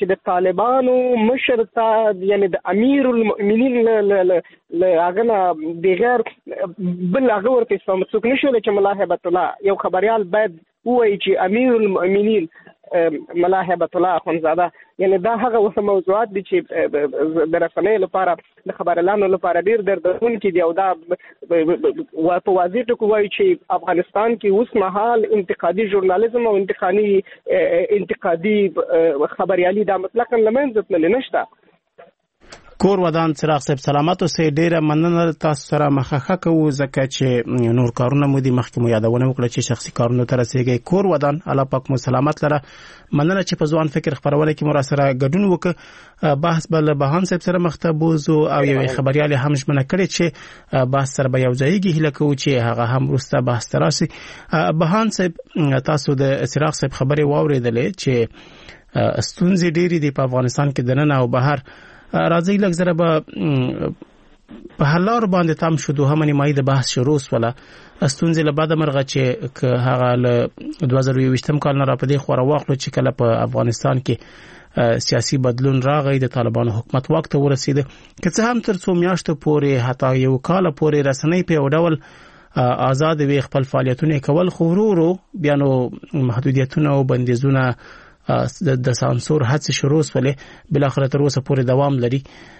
چې د طالبانو مشر ته یعنی د امیر المؤمنین له هغه نه بغیر بل هغه ورته څوک نشول چې ملا هیبت الله یو خبريال باید وایي چې امیر المؤمنین ملا هیبت الله اخونزاده یعنی دا هغه موضوعات دي چې د رسنیو لپاره د خبريالانو لپاره ډیر دردونکي دي او دا په واضح ټکو وایي چې افغانستان کې اوس مهال انتقادي ژورنالیزم او انتقادي خبريالي دا مطلقاً لمنځه تللی نشته. کور ودان چراغ صاحب سلامت اوسئ. ډیره مننه تاسو سره مخه کوو ځکه چې نور کارونه مو دي مخکې مو یادونه وکړه چې شخصي کارونه ته رسیږي. کور ودان الله پاک مو سلامت لره. مننه چې په ځوان فکر خبرونه کې مو را سره ګډون وکړ. بحث بل بهان صاحب سره مختبوز او یو خبريال هم ژمنه کړی چې بحث سره به یو ځایږي هله کوو چې هغه هم ورسته بحث تراسي. بهان صاحب تاسو د چراغ صاحب خبري واوریدلې چې ستونزې ډېری دي په افغانستان کې دننه او بهر. راځي لږ زره به په حلار باندې تام شو دوه نیمایي د بحث شروع وسوله. ستونزې له بعد مرغه چې هغه له 2020 کال نه را پدې خو راوخلو چې کله په افغانستان کې سیاسي بدلون راغی د طالبانو حکومت وخت ته ورسید که څه هم تر څو میاشتو پورې حتی یو کال پورې رسنۍ په ډول آزاد وي خپل فعالیتونه کول خو ورو بیا نو محدودیتونه او بندیزونه د سانسور هڅې شروع سولې بل اخر تر اوسه پورې دوام لري.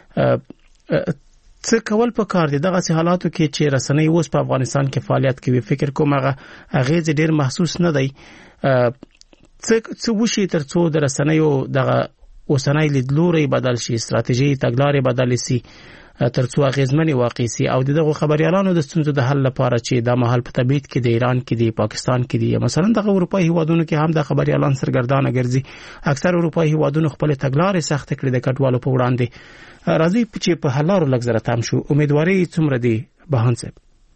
څه کول په کار دي دغه حالاتو کې چې رسنۍ اوس په افغانستان کې فعالیت کوي؟ فکر کوم هغه اغیز ډیر محسوس نه دی. څه وشي تر څو د رسنیو دغه اوسنۍ لیدلوري بدل شي، استراتیژي تګلارې بدل شي تر څو اغیزمنې واقع شي او دغه خبريالانو د ستونزو د حل لپاره چې د محل په تبعید کې د ایران کې د پاکستان کې دي مثلا د اروپایي هیوادونو کې هم د خبريالان سرګردانه ګرځي. اکثر اروپایي هیوادونو خپل تګلارې سخت کړې د کډوالو په وړاندې. راځي چې په حلارو لږ زره تام شو. امیدواري څومره دی بهان صاحب؟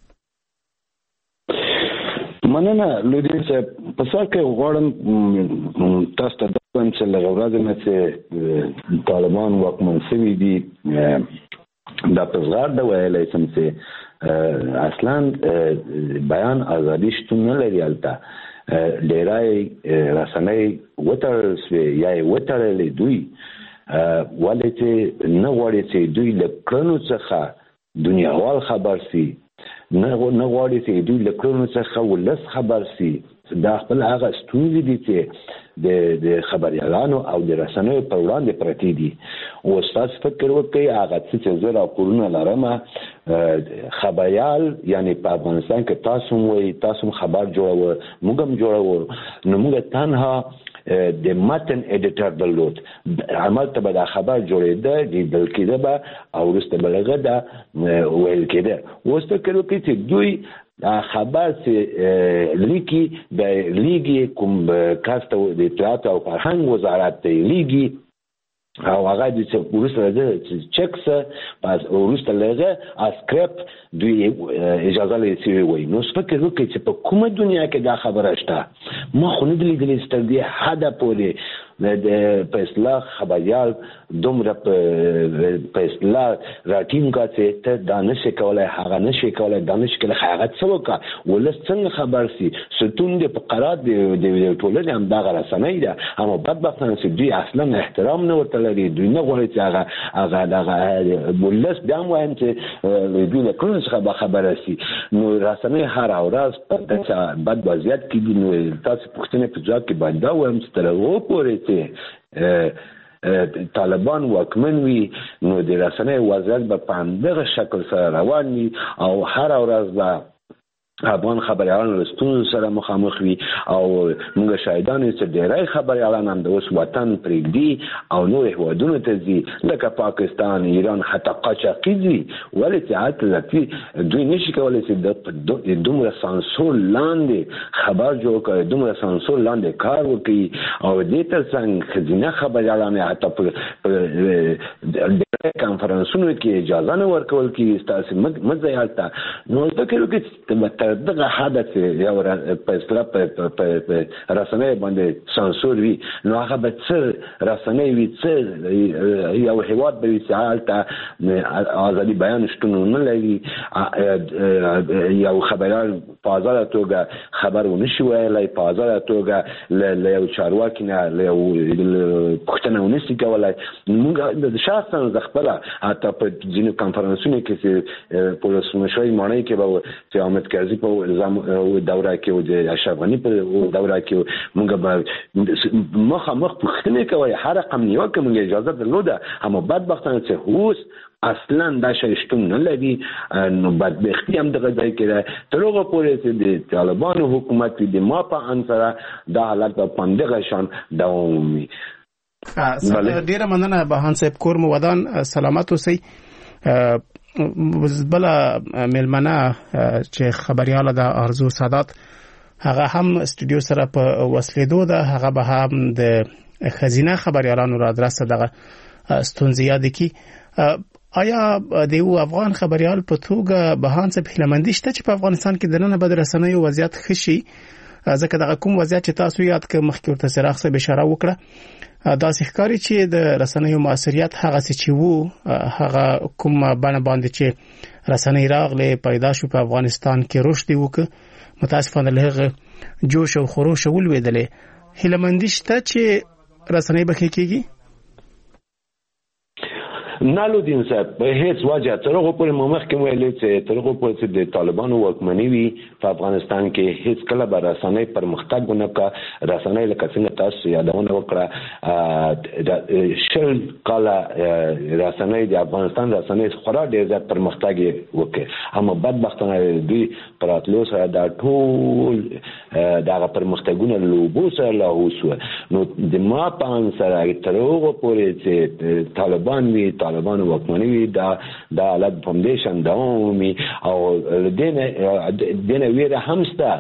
مننه لودي صاحب. په سر کې غواړم تاسو ته وایم چې له ورځې نه چې طالبان واکمن شوي دي دا پزغار دا ویلای سم چې اصلا بیان ازادي شتون نه لري. البته ډیرای رسنۍ وتړل سوی یا وتړلې دوی ولې چې نه غواړي چې دوی له کړنو څخه دنیاوال خبر سي، نه غواړي چې دوی له کړنو څخه ولس خبر سي. دا خپل هغه ستونزې دي چې د خبريالانو او د رسنیو په وړاندې پرتې دي. او تاسو فکر وکړئ هغه چې زه را کورونه لرم خبريال یعنی په افغانستان کې تاسو وایي تاسو خبر جوړو موږ هم جوړو نو موږ تنها د متن ایډیټر درلود عمل ته به دا خبر جوړېده د بلکې ده او ورسته بلغه ده ویل کېده. اوس فکر وکړئ چې دوی خبر چې لیکي د لیګي کوم کاسته د اطلاعات او فرهنګ وزارت ته لیګي او هغه د ورسره د چکس پس ورسره لږه اسکرپ دوی اجازه لري چې وي. نو فکر وکړئ چې په کومه دنیا کې دا خبره شته. ما خو نه د لیدلې ستر دی حدا پورې د اصلاح خبريال دومره په اصلاح راټینګ کاته ته دا نشي کولای هغه نشي کولای دا نشي کولای هغه څه وکړه ولس څنګه خبر سي ستون د فقرات د ټولنې هم دا رسنۍ ده اما بدبختانه چې دوی اصلا احترام نه ورته لري. دوی نه غواړي چې هغه ولس بیا وایم چې دوی له کوم څه خبره سي. نو رسنۍ هر ورځ په بد وضعیت کې دي. نو تاسو پوښتنه په ځواب کې باندې وایم چې تر اوسه پورې طالبان واکمن وي نو د رسنۍ وضعیت به په همدغه شکل سره روان وي او هر ورځ به افغان خبريالان له ستونزو سره مخامخ وي او موږ شاهدان یو چې ډېری خبريالان هم د اوس وطن پرېږدي او نور هیوادونو ته ځي لکه پاکستان، ایران، حتی قاچاقي ځي. ولې چې هلته دوی نشي کولی چې دومره سانسور لاندې خبر جوړ کړي، دومره سانسور لاندې کار وکړي او دې تر څنګ ښځینه خبريالان حتی په کنفرانسونو کې اجازه نه ورکول کېږي ستاسې مه ځئ هلته. نو فکر وکړئ دغه حادث یو په اصطلاح په رسنۍ باندې سانسور وي نو هغه به څه رسنۍ وي څه یو هیواد به وي چې هلته ازادي بیان شتون نه لري یو خبريال په ازاده توګه خبر ونشي ویلای په ازاده توګه له یو چارواکي نه له پښتنه ونشي کولای موږ د شخصا خپل حتی په ځینو کانفرنسونو کې چې پولیسمشوي معنی کې به چې احمد کاظم په دوره کې او د اشرف غنی په دوره کې موږ به مخ پښتنه کوي هر رقم نیوکه موږ اجازه درلوده اما بدبختانه چې اوس اصلا دا شی شتون نه لري نو بدبختی هم دغه ځای کې تر هغه پورې چې د طالبانو حکومت د ما په انسره دا حالت په پندغه شان دوام وي. ډیره مننه بهان صاحب کور مو ودان سلامت اوسئ. بل ملمنه چې خبرياله د ارزو سادات هغه هم استودیو سره په وسلیدو ده هغه به هم د خزینه خبريالانو را درسته دغه ستونزې یاد کی. آیا د یو افغان خبريال په توګه بهان صاحب هیلمندي شته چې په افغانستان کې د نن بد رسنیو وضعیت خشي ځکه دغه کوم وضعیت چې تاسو یاد ک مخکې ورته سراغ څه اشاره وکړه دا ښکاری چې د رسنیو موثریت هغه چې وو هغه کوم باندې چې رسنۍ راغله پیدا شو په افغانستان کې رشد وکړ متاسفانه له جوش او خروش ولویدلې هیلمندي شته چې رسنۍ بخې کېږي نالودین صاحب په هیڅ وجه تر هغه پورې مخکې ویلې چې تر هغه پورې چې د طالبانو واکمني وي په افغانستان کې هیڅ کله به رسنۍ پرمختګ ونه کړ رسنۍ لکه څنګه تاسو یادونه وکړه شل کاله رسنۍ د افغانستان رسنۍ خورا ډېر زیات پرمختګ وکړ اما بدبختانه دوی پراتلو سره دا ټول دغه پرمختګونه لوبو سره لاهوسو نو د ما په انسره تر هغه پورې چې طالبان وي طالبانو واکمني وي دا حالت فاونډیشن دوامي او دنه ویره همسته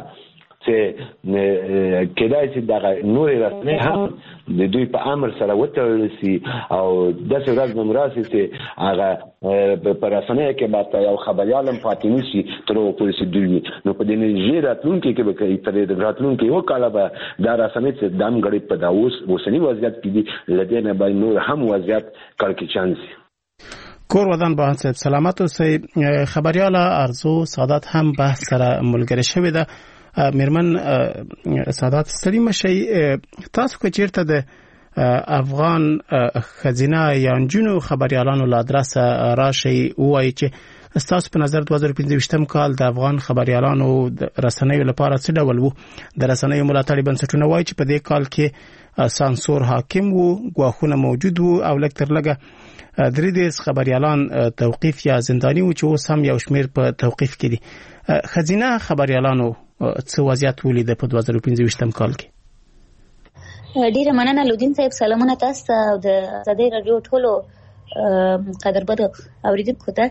چې کېدای شي دا نور رسنۍ هم د دوی په امر سره وتړل شي او د څه نمراسي چې هغه په رسنۍ کې به یو خبريالم فاطمی شي تر او پولیس دوی نو په دې نه راتلونکي کې به کوي تر راتلونکي یو کال به دا رسنۍ چې دام غړي په داوس وسنی وضعیت کې دي لدینه به نور هم وضعیت کړکېچان شي. کور ودان بهان صاحب سلامت اوسئ. خبرياله ارزو سادات هم بحث سره ملګری شوی ده. میرمن سادات ستړي مشي تاسو که چیرته د افغان خزینه یا جنو خبريالانو له ادرس راشي وایي چې تاسو په نظر 2015 کال د افغان خبريالانو رسنیو لپاره څه ډول وو د رسنیو ملاتړي بنسټونه وایي چې په دې کال کې سانسور حاکم وو غواخونه موجود وو او لکتر لګه درې خبريالان توقيف یا زنداني وو چې اوس هم یو شمیر په توقيف کې دي. خزینه خبريالانو څه وضعیت ولید په 2015 کال کې؟ ډیره مننه لودین صاحب سلامونه تاسو او د آزادۍ رادیو ټولو قدربد اوریدونکو ته.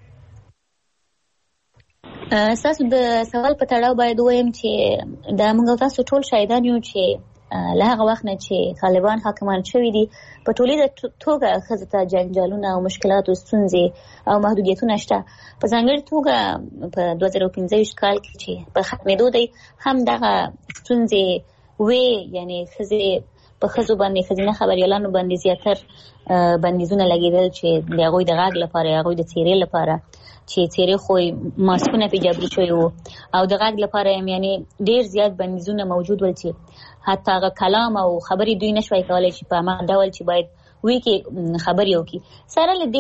تاسو د سوال په تړاو باید وایم چې دا موږ تاسو ټول شاهدان یو چې له هغه وخت نه چې طالبان حاکمان شوي دي په ټولیزه توګه ښځو ته جنجالونه او مشکلات او ستونزې او محدودیتونه شته. په ځانګړې توګه په 2015 کال کې چې په ختمېدو دی هم دغه ستونزې وې یعنی ښځې په ښځو باندې ښځینه خبریالانو باندې زیاتر بندیزونه لګېدل چې د هغوی د غږ لپاره هغوی د څېرې لپاره چې څېرې خو ماسکونه پې جبري شوي وو او د غږ لپاره یعنی ډېر زیات بندیزونه موجود ول چې حتی هغه کلام او خبرې دوی نشوای کولی چې په هماغه ډول چې باید وی کې خبرې وکړي سره له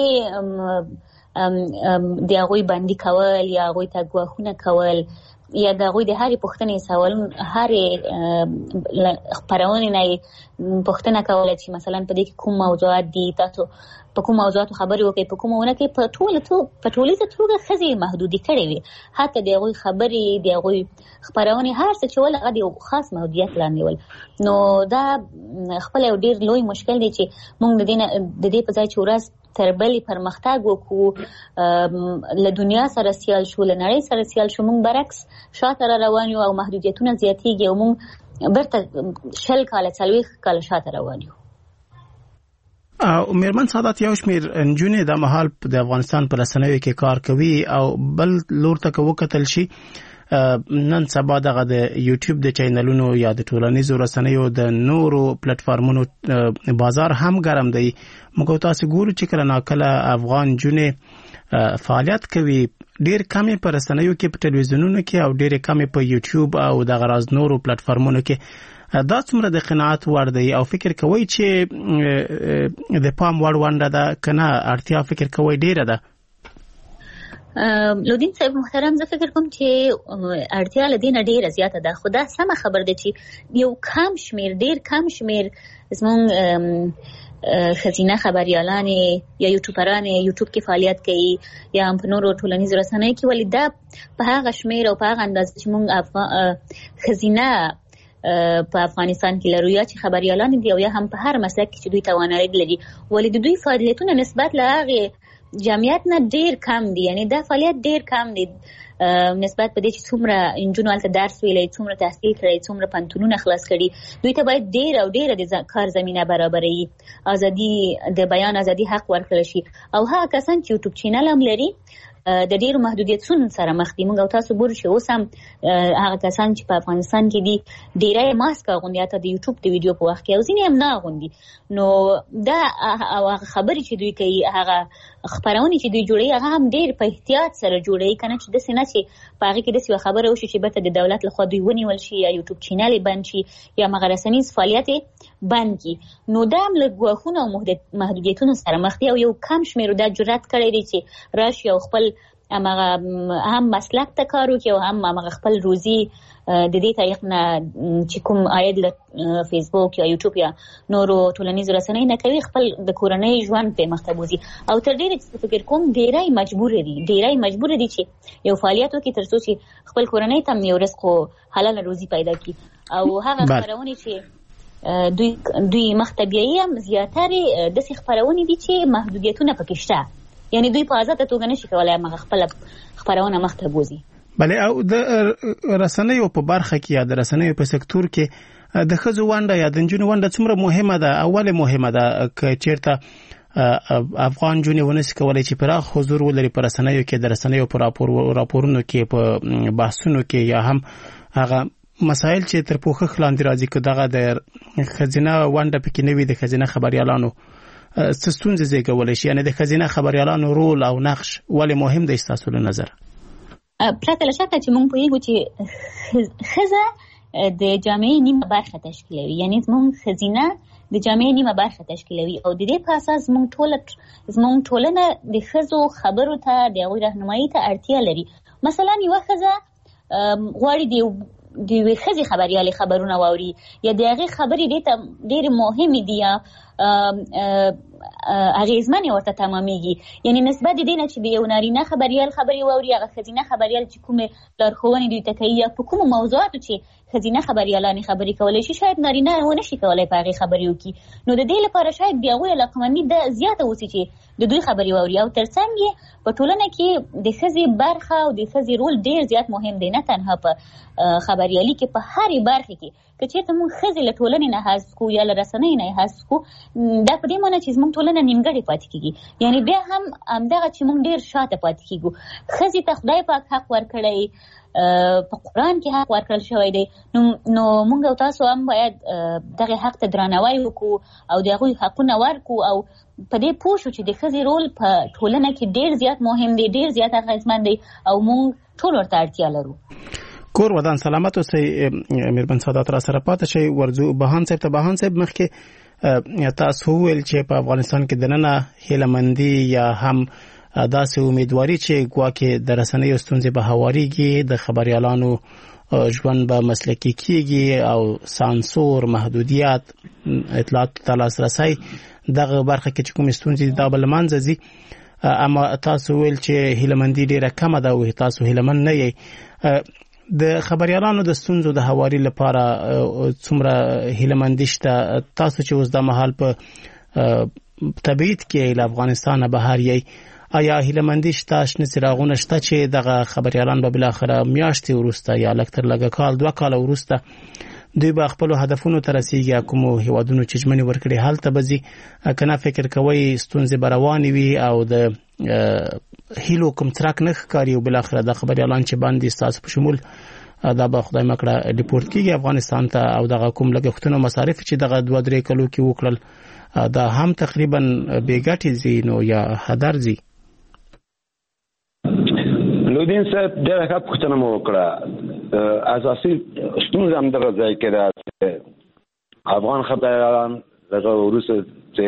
دې د هغوی بندي کول یا هغوی ته ګواښونه کول یا د هغوی د هرې پوښتنې سوالونه هرې خپرونې نه پوښتنه کوله چې مثلا په دې کې کوم موضوعات دي تاسو په کوم موضوعاتو خبرې وکړئ په کومه ونه کې په ټولیزه توګه ښځې محدودې کړې وې حتی د هغوی خبرې د هغوی خپرونې هر څه چې ول هغه د یو خاص محدودیت لاندې ول نو دا خپل یو ډېر لوی مشکل دی چې موږ د دې په ځای چې ورځ تر بلې پرمختګ وکړو له دنیا سره سیال شو له نړۍ سره سیال شو موږ برعکس شاته را روان یو او محدودیتونه زیاتېږي او موږ برته 60 کاله 40 کاله شاته روان یو. میرمن سادات یو شمیر نجونې د مهال د افغانستان پر رسنیو کې کار کوي او بل لور ته وکتل شي نن سبا دغه د یوټیوب د چینلونو یا د ټولنیزو رسنیو د نورو پلیټفارمونو بازار هم ګرم دی. موږ تاسو ګورو چې کله ناکله افغان جونې فعالیت کوي، ډیر کمی په رسنیو کې، په ټلویزیونونو کې او ډیر کمی په یوټیوب او د غراز نورو پلیټفارمونو کې. دا څومره د قناعت وړ دی او فکر کوي چې د پام وړ ونده ده کنه اړتیا فکر کوي ډیره ده؟ لودین صاحب محترم، زه فکر کوم چې اړتیا لدینه ډیره زیاته ده، خو دا سمه خبر ده چې یو کم شمیر، ډیر کم شمیر زموږ خزینه خبریالان یا یوټیوبران یوټیوب کې فعالیت کوي یا په نورو ټولنیزو رسنیو کې، ولې دا په هغه شمیر او په هغه اندازه چې موږ خزینه په افغانستان کې لرو یا چې خبریالان دي او یا هم په هر مسلک کې چې دوی توانایي لري، ولې د دوی فعالیتونه نسبت له هغه جمعیت نه ډیر کم دي. یعنی دا فعالیت ډیر کم دي نسبت په دې چې څومره انجونو هلته درس ویلی، څومره تحصیل کړی، څومره پوهنتونونه خلاص کړي. دوی ته باید ډیر او ډیره د کار زمینه برابروي، ازادي د بیان ازادي حق ورکړل شي. او هغه کسان چې یوټیوب چینل هم لري د ډیرو محدودیتونو سره مخ دي. موږ او تاسو ګورو چې اوس هم هغه کسان چې په افغانستان کې دي ډیری ماسک اغوندي، حتی د یوټیوب د ویډیو په وخت کې، او ځینې هم نه اغوندي. نو دا هغه خبرې چې دوی کوي، هغه خپرونې چې دوی جوړوي، هغه هم ډیر په احتیاط سره جوړوي، کنه چې داسې نه چې په هغې کې داسې یوه خبره وشي چې بیرته د دولت لخوا دوی ونیول شي یا یوټیوب چینل یې بند شي یا هغه رسنیز فعالیت یې بند کړي. نو دا هم له ګواښونو او محدودیتونو سره مخ دي او یو کم شمېرو دا جرأت کړی دی چې راشي او خپل هم مسلک ته کار وکړي او هم خپل روزي د دې طریق نه چې کوم عاید له فیسبوک یا یوټیوب یا نورو ټولنیزو رسنیو نه کوي، خپل د کورنۍ ژوند په مخ ته بوځي. او تر ډېره فکر کوم ډېری مجبور دي چې یو فعالیت وکړي تر څو چې خپل کورنۍ ته یو رزق او حلاله روزي پیدا کړي. او هغه خپرونې چې دوی مخ ته بیایي هم زیاتره داسې خپرونې دي چې محدودیتونه پکې شته، یعنی دوی په آزاده توګه نشي کولای هغه خپل خپرونه مخ ته بوځي. بله، او د رسنیو په برخه کې یا د رسنیو په سکتور کې د ښځو ونډه یا د نجونو ونډه څومره مهمه ده او ولې مهمه ده؟ که چېرته افغان نجونې ونشي کولی چې پراخ حضور ولري په رسنیو کې، د رسنیو په راپورونو کې، په بحثونو کې، یا هم هغه مسایل چې تر پوښښ لاندې راځي، که دغه د ښځینه ونډه پکې نه وي د ښځینه خبریالانو، څه ستونزې زیږولی شي؟ یعنې د ښځینه خبریالانو رول او نقش ولې مهم دی ستاسو له نظره؟ پرته له شکه چې موږ پوهېږو چې ښځه د جامعې نیمه برخه تشکیلوي، یعنی زموږ ښځینه د جامعې نیمه برخه تشکیلوي، او د دې په اساس زموږ ټولنه د ښځو خبرو ته، د هغوی رهنمایي ته اړتیا لري. مثلا یوه ښځه غواړي د یوې ښځې خبریالې خبرونه واوري، یا د هغې خبرې دې ته ډېرې مهمې دي یا اغیزمنې ورته تمامیږي. یعنی نسبت د دې نه چې د یو نارینه خبریال خبرې واوري، هغه ښځینه خبریال چې کومې لارښوونې دوی ته کوي یا په کومو موضوعاتو چې ښځینه خبریالانې خبرې کولی شي، شاید نارینه ونشي کولی په هغې خبرې وکړي. نو د دې لپاره شاید د هغوی علاقمندي زیاته اوسي چې د دوی خبرې واوري. او تر څنګ یې په ټولنه کې د ښځې برخه او د ښځې رول ډېر زیات مهم دی، نه تنها په خبریالي کې، په هرې برخې کې. که چېرته موږ ښځې له ټولنې نه حذف کړو یا له رسنیو نه یې حذف کړو، دا په دې معنی چې زموږ ټولنه نیمګړې پاتې کېږي. یعنی بیا هم همدغه چې موږ ډېر شاته پاتې کېږو. ښځې ته خدای پاک حق ورکړی، په قرآن کې حق ورکړل شوی دی، نو موږ او تاسو هم باید دغه حق ته درناوی وکړو او د هغوی حقونه ورکړو، او په دې پوه شو چې د ښځې رول په ټولنه کې ډېر زیات مهم دی، ډېر زیات اغېزمن دی، او موږ ټول ورته اړتیا لرو. کور ودان سلامت اوسئ. مهربان سادات را سره پاتې شئ. ورځو بهان صاحب ته. بهان صاحب، مخکې تاسو وویل چې په افغانستان کې دننه هیلهمندي یا هم داسې امیدواري چې ګواکې د رسنیو ستونزې به هواریږي، د خبریالانو ژوند به مسلکي کیږي او سانسور، محدودیت، اطلاعات ته لاسرسی، دغه برخه کې چې کوم ستونزې دا به له منځه ځي. اما تاسو ویل چې هیلهمندي ډیره کمه ده او تاسو هیلهمند نه یې. د خبریالانو د ستونزو د هواري لپاره څومره هیلهمندي شته؟ تاسو چې اوس د مهال په تبعید کې له افغانستان بهر یې، آیا هیلهمندي شته، شنه څراغونه شته چې دغه خبریالان به بالاخره میاشتې وروسته یا لږ تر لږه کال 2 کاله وروسته دوی به خپل هدفونو ته رسیږي، کومو هیوادونو چې ژمنې ورکړي هلته به ځي؟ کنه فکر کوئ ستونزې به روانې وي او د هیلو کوم څرک نه ښکاري او بل اخر د خبريالان چې باندې تاسو په شمول دا به خدای مکړه ډیپورت کیږي افغانستان ته او دغه کوم لګښتونه مصارف چې دغه 2-3 کلو کې وکړل دا هم تقریبا بیګټي زینو یا هدر زی. لودین صاحب ډېر ښه پوښتنه مو وکړه. اساسي ستونزه هم دغه ځای کې ده چې افغان خبريالان دغه وروسته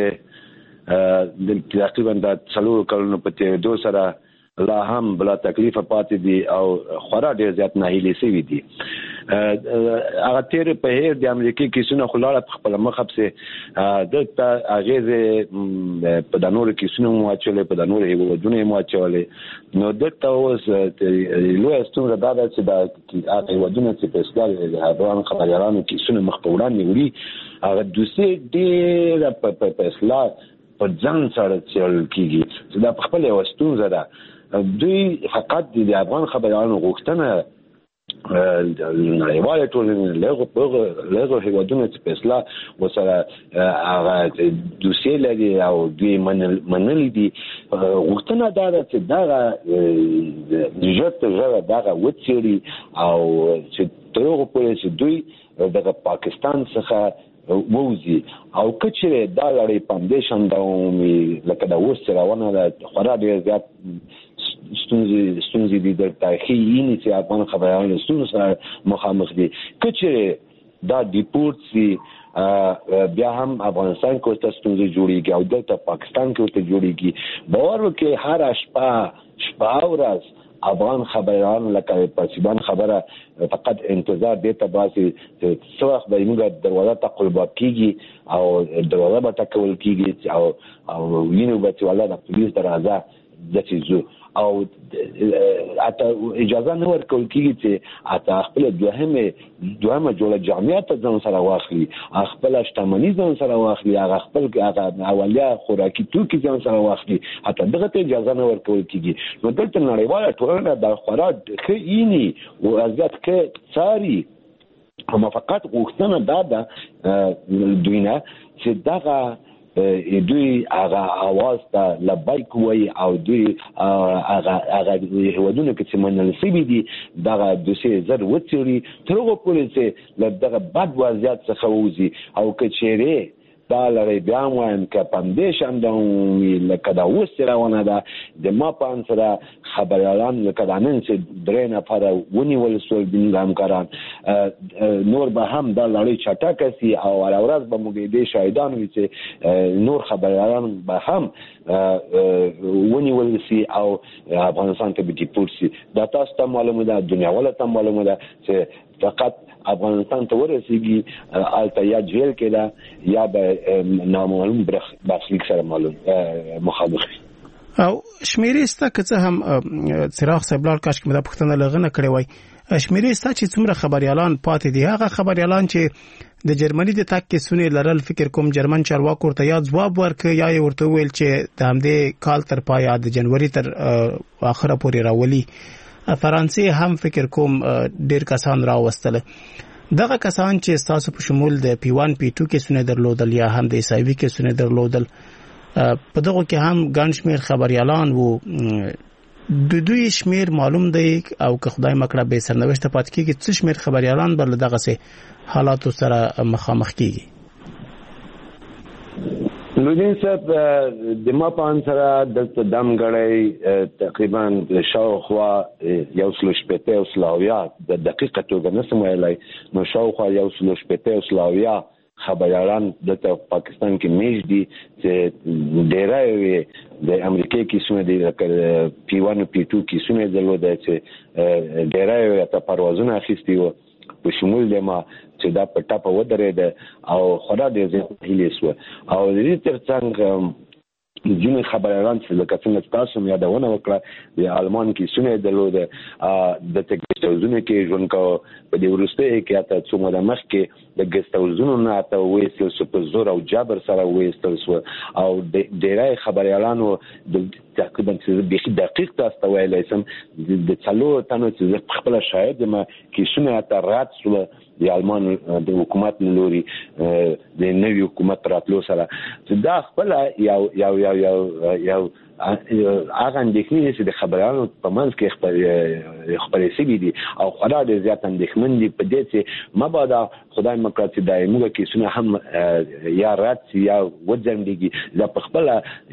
چې تقریبا د 4 کلونو په تېرېدو سره لا هم بلا تکلیفه پاتې دي او خورا ډېر زیات ناهیلي شوي دي. هغه تیر په هیر د امریکای کیسونه خلاړه په خپل مخ خپسه دلته هغه په د نورو کیسونه مو اچولې په د نورو هیوادونو مو اچولې نو دلته اوس لوی ستونزه دا ده چې د هغه هیوادونو چې په اصطلاح افغان خبريالانو کیسونه مخ په وړاندې وړي هغه دوسي ډېر په اصطلاح په ځان سره چل کیږي چې دا په خپل ستونزه ده. دوی فقط د افغان خبريالانو غوښتنه نړیواله ټولنه لږه هیوادونه چې په اصطلاح وسره هغه دوسیه لري او دوی منل دي غوښتنه دا ده چې دغه ژغه دغه وڅېړي او چې تر هغه پورې چې دوی دغه پاکستان څخه ووزي او کچره دا لړۍ فاونډیشن دا لکه دا اوس روانه ده خورا ډېر زیات ستونزې دي د تاریخي یینې چې افغان خبريالانو ستونزو سره مخامخ دي. کچره دا ډیپورت سي بیا هم افغانستان کې ورته ستونزې جوړیږي او دلته پاکستان کې ورته جوړیږي. باور وکړئ هر شپه ورځ افغان خبريالان لکه پاسبان خبره فقط انتظار دیته باسي چې څو وخت به موږ دروازه ته قلباب کیږي او دروازه به ټکول کیږي او وینو به چې والله د پولیس دروازه دچې او اته اجازه نه ورکول کیږي چې اته خپل دوهمه جوړه جامعه ته ځان سره واخلي خپل شتمنۍ ځان سره واخلي خپل اولیا خوراکي توکي ځان سره واخلي اته دغه ته اجازه نه ورکول کیږي. نو دلته نړیواله ټولنه د خورا خېینی او ازات کې ساري هم فقط غوښتنه دا ده دوینه چې دغه دوی هغه आवाज ته لبیک وای او دوی هغه هیوادونو کې چې منل شوي دي دغه دوسیه زر وڅېړي تر هغه پورې چې دغه بد وضعیت څخه ووځي او که چیرې دا لړۍ بیا هم وایم که فاونډیشن دا لکه دا اوس چې روانه ده د ما په اند سره خبريالان لکه دا نن چې 3 نفره ونیول شول زموږ همکاران نور به هم دا لړۍ چټکه سي او هره ورځ به موږ دې شاهدان وي چې نور خبريالان به هم ونیول سي او افغانستان ته به ډیپورت سي. دا تاسو ته معلومه ده دنیاواله ته معلومه ده چې فقط افغانستان ته ورسیږي الته یا جیل کې ده یا به نامعلوم برخلیک سره مخامخ او شمیرې ستا که څه هم څراغ صاحب لار کاش کې مې دا پوښتنه لغنه کړې وای شمیرې ستا چې څومره خبريالان پاتې دي هغه خبريالان چې د جرمني د تک کې سونې لرل فکر کوم جرمن چارواکو ورته یا ځواب ورکړ یا ورته ویل چې د همدې کال تر پای د جنوري تر اخره پورې راولي. فرانسې هم فکر کوم ډیر کسان راوستل. دغه کسان چې تاسو په شمول د P1 P2 کې سونه درلودل یا هم د SIV کې سونه درلودل په دغه کې هم ګڼ شمېر خبريالان وو د دوی شمېر معلوم دی او که خدای مکړه به سرنوشت پات کېږي څه شمېر خبريالان بل دغه سه حالاتو سره مخامخ کېږي. لودین صاحب د ما په ان سره دلته دمګړی تقریبا شاوخوا 180 د دقیقه توګه نسم ویلای نو شاوخوا 180 خبريالان د پاکستان کې میش دي چې ډیرای د امریکای کې سونه دي P1 P2 کې سونه درلوده چې ډیرای ته پروازونه اخیستي وو په شمول د ما چې دا په ټاپه ودرېده او خورا ډېر زیات هیلې سوه او د دې ترڅنګ ځینې خبريالان چې لکه څنګه تاسو مې یادونه وکړه د آلمان کې سونه درلوده د ګسټ هاوزونو کې ژوند کاوه په دې وروستۍ کې اته څو موده مخکې د ګسټ هاوزونو نه اته وایستل شو په زور او جبر سره وایستل شو او ډېری خبريالانو د تقریبا چې دقیق تاسو ته ویلای سم د څلور تنو چې خپل شاهد ما کې سونه اته رات سو د آلمان د حکومت لوري د نوي حکومت راتلو سره دا خپل یو هغه اندېښنې چې د خبريالانو په منځ کې خبرې شوي دي او خورا ډېر زیات اندېښمن دي په دې چې مبادا خدای مکړه چې د موږ کیسونه هم یا رات یا وځنډيږي دا په خپل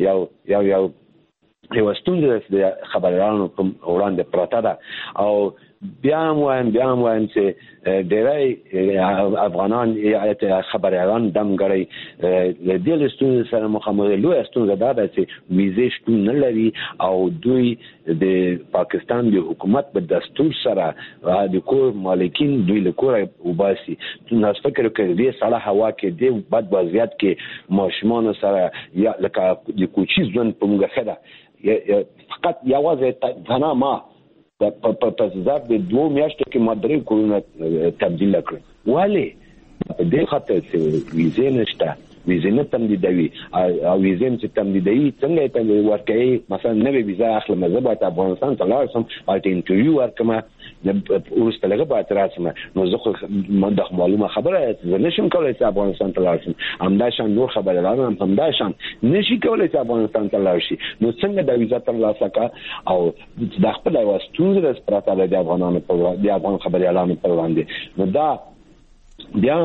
یو ستونزه د خبريالانو په وړاندې پراته ده او بیا هم وایم چې ډېری افغانان یا خبريالان دمګړی د دې ستونزې سره مخامخ لوی ستونزه ده چې ویزې شتون نه لري او دوی د پاکستان د حکومت په دستور سره د کور مالکین دوی له کوره وباسي نو فکر کوي د سړه هوا کې د بد وضعیت کې ماشومان سره یا لکه د کوچي ژوند په موږ خده فقط یوازې تنها ما په ځاب د 2 میاشتو کې مدري کولونه تبدیل کړ ولی په دې خاطر چې ویزې نشته ویزې نه تمدیدوي او ویزې چې تمدیدوي څنګه ته ورکوي مثلا نوې ویزه اخلم زه باید افغانستان ته لاړ شم باید انټرویو ورکړم وروسته لږه باید راشم نو زه خو د معلومه خبره زه نشم کولی چې افغانستان ته لاړ شم همداشان نور خبريالان هم همداشان نشي کولی چې افغانستان ته لاړ شي نو څنګه د ویزه ترلاسه کړه او د خپل یو ستونزه د پراته د افغانانو په د افغان خبريالانو په وړاندې نو دا بیا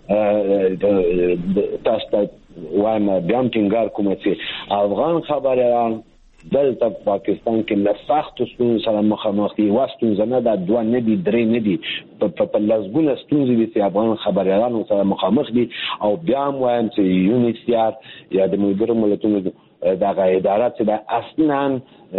تاسو ته وایم بیا ټینګار کوم چې افغان خبريالان دلته پاکستان کې له سخت ستونزو سره مخامخ دي واستونزه نه د 2 نه دي 3 نه دي په لږونه ستونزې دي چې افغان خبريالان سره مخامخ دي او بیا هم وایم چې یونیسیار یا د ملګرو ملتونو دغه اداره چې د اصلا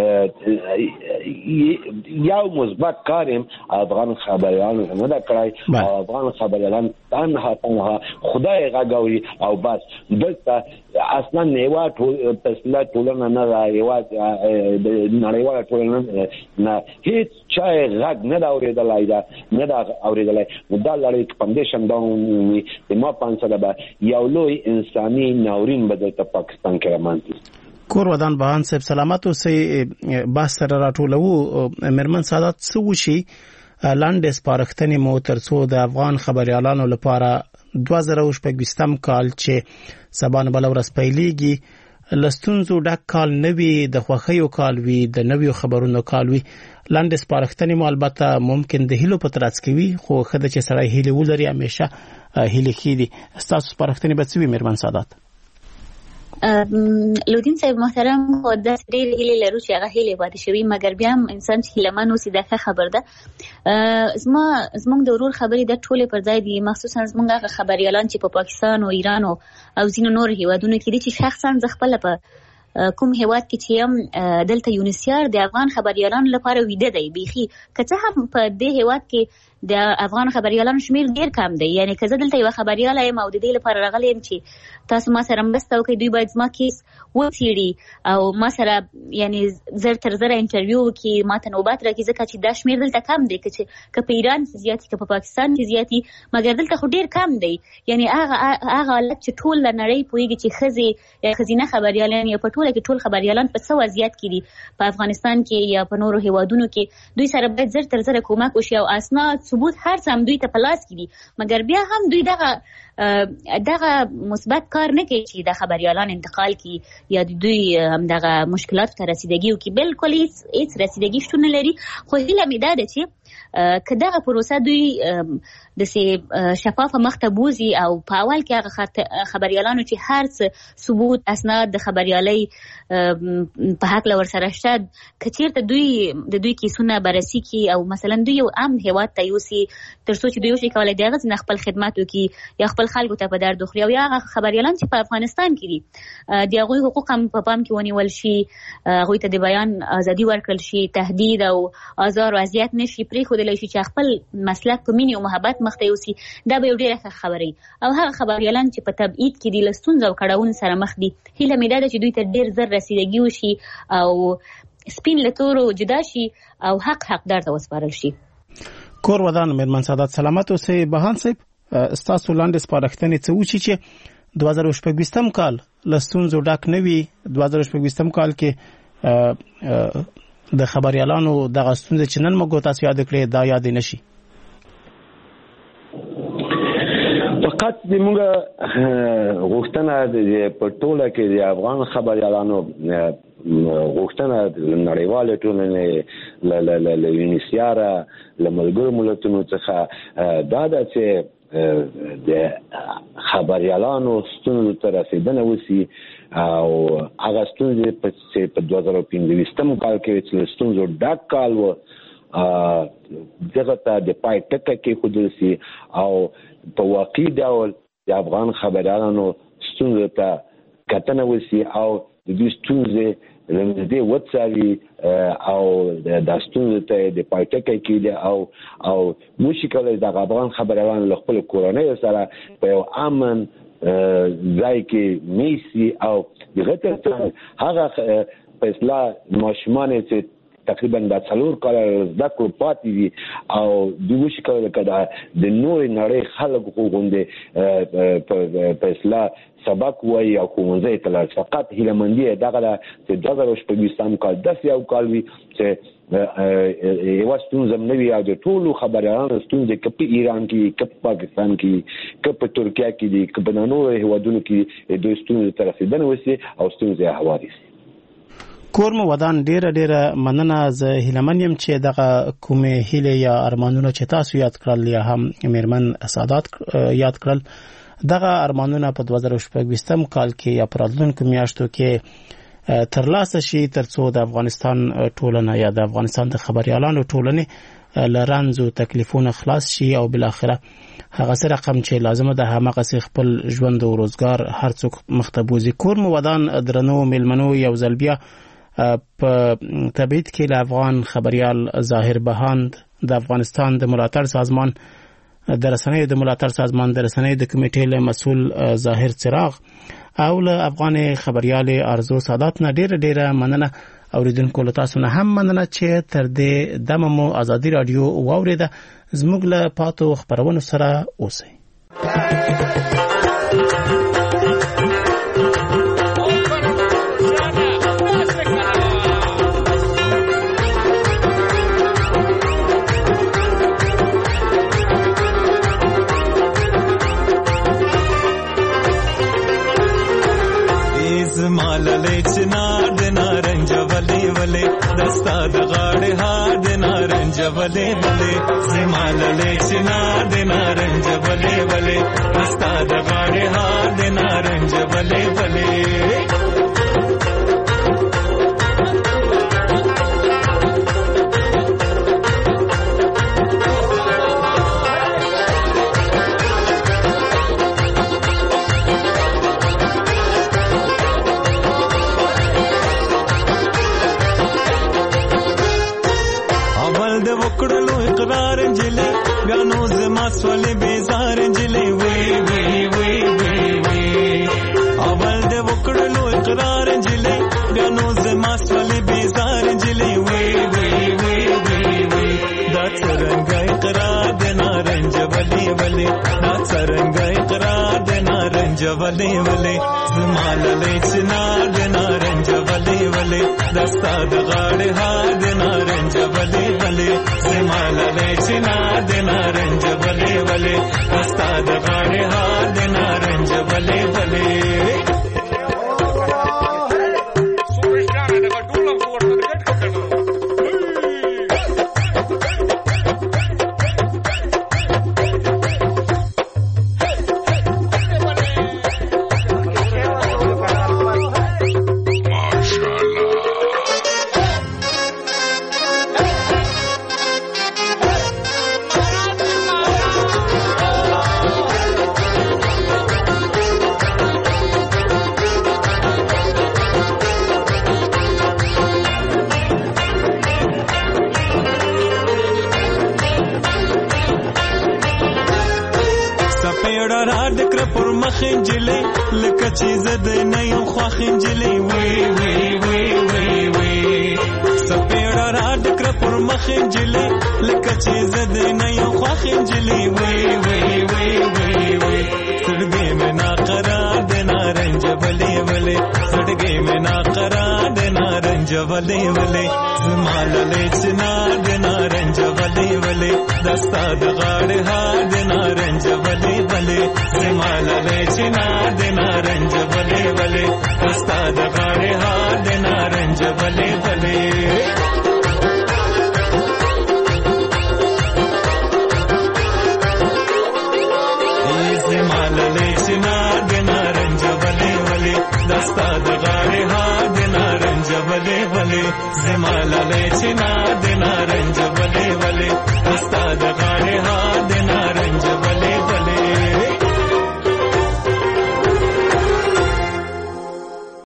یو مثبت کارم افغان خبريالان نه دا کړای او افغان خبريالان تنها خدای غاوري او بس دلته اصلا نیوا ټول ټولنه نه رايوا نړیواله ټولنه نه هیڅ چا غږ نه دا اوریدلای دا نه دا اوریدلای دا لړۍ فاونډیشن دا د ما پانسره به یو لوی انساني ناورین بدل ته پاکستان کې رامنځته کور ودان بهان صاحب سلامت اوسئ باس سره راټولو مرمن سادات څه وشي لاندې سپارښتنې مو ترڅو د افغان خبريالانو لپاره 2020 کال چې سبا بل ورځ پیلېږي لستونزو ډک کال نوي د خوخیو کال وی د نویو خبرونو کال وی لاندې سپارښتنې مو البته ممکن د هیلو په ترڅ کې وي خو خدای چې سره هیله ولري همیشه هیله کیدي تاسو سپارښتنې به څه وي مرمن سادات لودین صاحب محترم خو د ډېر هیله لرو چې هغه هیله پاتې شوی مګر بیا هم انسان چې هیلهمن اوسي دا خبر ده زموږ د ورور خبرې د ټوله پر ځای دي مخصوصا زموږ هغه خبريالان چې په پاکستان او ایران او ځینو نور هیوادونو کې دي چې شخصا ز خپل په کوم هیواد کې چې هم دلته یونیسیار د افغان خبريالان لپاره ویده دی بيخي کته هم په دې هیواد کې د افغان خبريالانو شمیر ډیر کم دی یعنی که زه دلته یو خبريال یم او د دې لپاره راغلی یم چې تاسو ما سره مرسته وکړئ دوی باید زما کیس وڅېړي او ما سره یعنی زر تر زره انټرویو وکړي ما ته نوبت راکړي ځکه چې دا شمیر دلته کم دی که په ایران کې زیاتي که په پاکستان کې زیاتي مګر دلته خو ډیر کم دی یعنی هغه حالت چې ټول نړۍ پوهیږي چې ښځې یا ښځینه خبريالان یا په ټوله کې ټول خبريالان په څه وضعیت کې دي په افغانستان کې یا په نورو هیوادونو کې دوی سره باید زر تر زره کومک وشي او اسناد ثبوت هر څه هم دوی ته په لاس کې دي مګر بیا هم دوی دغه مثبت کار نه کوي چې د خبريالان انتقال کی یا دوی هم دغه مشکلات ته رسیدګي وکړي بالکل هیڅ رسیدګي شتون لري خو هیله مې ده چې کداغه پروسه دوی د شفافه مخته بوزي او په اول کې هغه خبريالانو چې هر څه ثبوت اسناد د خبريالۍ په حق لور سره شته کچیرته دوی کیسونه بررسي کی او مثلا دوی یو عام هیواد ته یوسي ترڅو چې دوی شي کولای دغه ځنه خپل خدمات وکړي یا خپل خلکو ته په درد خوري او یا خبريالان چې په افغانستان کې دي د هغوی حقوق هم په پام کې ونیول شي هغوی ته د بیان ازادي ورکړل شي تهدید او آزار او اذیت نشي پرېښودلی شي چې خپل مسلک په مینې او محبت مخته یوسي دا به یو ډېره ښه خبرې او هغه خبريالان چې په تبعید کې دي له ستونزو او کړاوونو سره مخ دي هیله مې ده چې دوی ته ډېر زر رسیدګي وشي او سپین له تورو جدا شي او حقدار ته وسپارل شي کور ودان مرمن سادات سلامت اوسئ بهان صاحب ستاسو لاندې سپارښتنې څه وشي چې 2020 کال لستونزو ډک نه وي 2020 کال کې د خبريالانو دغه ستونزې چې نن موږ تاسو یاد کړئ دا یاد نشي فقط د موږ غوښتنه د پټوله کې د افغان خبريالانو غوښتنه نړیواله ټولنې ل یونیسیارا ل ملګرو ملتونو څخه دا د چې د خبريالانو ستونزو ته رسیدنه وسی او هغه ستونزې په 2015 کال کې چې ستونزو ډاک کال و دغه ته د پای ټکه کې خودل سي او په واقعي ډول د افغان خبريالانو ستونزو ته کتنه وسی او د دې ستونزې لمدې وڅاري او د ستونزو ته د پای ټکه کې او مشکل د افغان خبريالانو له خپل کورنۍ سره په یو امن ځای کې میسي او دغه ته هغه فیصله ماشومان چې تقریبا د 4 کال زده کړو پاتې دي او د مشکل کده د نور نړۍ خلکو غونډه په اصلاح سبق وای او کومځه ته فقط هیلمندی دغه د 2015 کال د یو کال وی چې یو ستونزه نوی او د ټولو خبريالانو ستونزه کپ ایران کې کپ پاکستان کې کپ ترکیه کې دي کپ نورو هیوادونو کې د ستونزو تر رسیدنه وسی او ستونزه حوادث کور مو ودان ډیره مننه زه هیلمن یم چې دغه کومه هیله یا ارمانونه چې تاسو یاد کړل یا هم میرمن سعادت یاد کړل دغه ارمانونه په 2015 کال کې یا پر راتلونکو میاشتو کې ترلاسه شي ترڅو د افغانستان ټولنه یا د افغانستان د خبريالانو ټولنه لرانزو تکلیفونه خلاص شي او بل اخره هغه سره رقم چې لازمه ده همغه خپل ژوند او روزګار هر څوک مختبوزي کور مو ودان درنو ملمنو یو ځلبیا په تبعید کې له افغان خبريال ظاهر بهاند د افغانستان د ملاتړ سازمان د رسنیو د ملاتړ سازمان د رسنیو د کمیټې له مسؤل ظاهر چراغ او له افغان خبريال ارزو سعادت نه ډیره مننه اوریدونکو له تاسو نه هم مننه چې تر دې دمه مو ازادي رادیو واوریده زموږ له پاتو خبرونو سره اوسئ مالله چنار د نارنج ولې ولې دستا د غاړې هار د نارنج ولې ولې زمالله چنار د نارنج ولې ولې دستا د غاړې هار د نارنج ولې ولې سولې بیزار جلې وې وې وې وې وې اول د وکړلو اقرار جلې بیا نو زما سولې بیزار جلې وې وې وې وې وې دا څنګه اقرار د نارنج ولې ولې دا څنګه اقرار د نارنج ولې ولې زما له چنا د نارنج ولې ولې دستا د غاړې ها د نارنج ولې ولې زما له چنا د نارنج ولې ولې دستا د غاړې ها د نارنج ولې ولې خنجلې لکه چې زده نه یو خوا خنجلې وې وې وې وې وې سپېړه را ډکره پر مخ خنجلې لکه چې زده نه یو خوا خنجلې وې وې وې وې وې سړګې مې نا قرار د نارنج ولې ولې سړګې مې نا قرار د نارنج ولې ولې زمالله چنا د نارنج ولې ولې دستا د غاړې ها د نارنج ولې ولې زماله لچنا د نارنج بلې بلې استاد غاړه هار د نارنج بلې بلې زماله لچنا د نارنج بلې بلې استاد غاړه هار د نارنج بلې بلې زماله لچنا د نارنج بلې بلې